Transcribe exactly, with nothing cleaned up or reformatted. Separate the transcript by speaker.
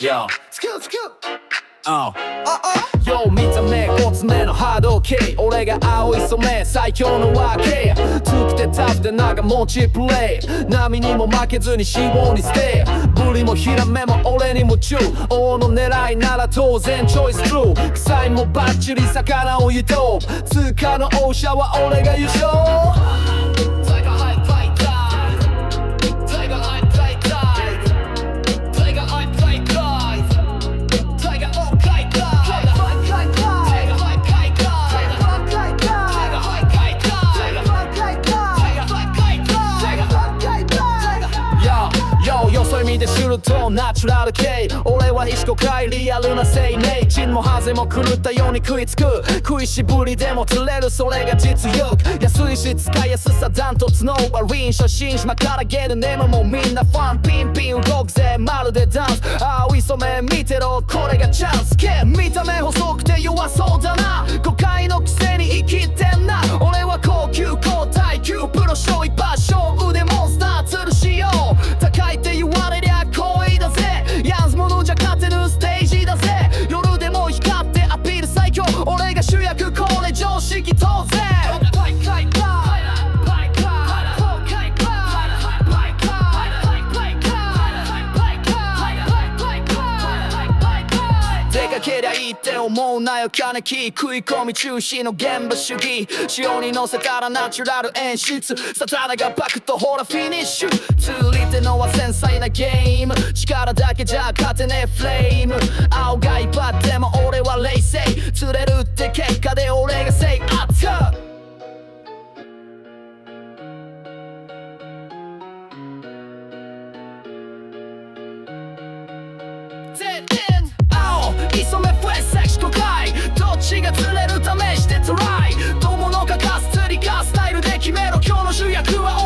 Speaker 1: Yo Oh Yo 見た目ごつめのハード系俺が青い染め最強のわけ強くてタフで長持ちプレイ波にも負けずに脂肪にステイブリもヒラメも俺に夢中王の狙いなら当然チョイストゥー臭いもバッチリ魚を湯と通過の王者は俺が優勝よそい見て知るとナチュラル系俺は非公開リアルな生命チンもハゼも狂ったように食いつく食いしぶりでも釣れるそれが実力安いし使いやすさダントツの悪い初心者からゲルネムもみんなファンピンピン動くぜまるでダンス青い染め見てろこれがチャンスけ見た目細くて弱そうだな誤解のくせに生きてんな俺は高級高耐久プロ勝一発勝負でモンスター吊るしよう高いって言われりゃ恋だぜヤンズものじゃ勝てるステージだぜ夜でも光ってアピール最強俺が主役これ常識当然出かけりゃいいって思うなよ金木食い込み中止の現場主義潮に乗せたらナチュラル演出サタナがパクとほらフィニッシュ釣り手のは繊細なゲーム力だけじゃ勝てねえフレーム青が一発でも俺は冷静釣れるって結果で俺がセイアッター磯目フェスセクシ公開どっちが釣れる試してトライどうものかかす釣りかスタイルで決めろ今日の主役は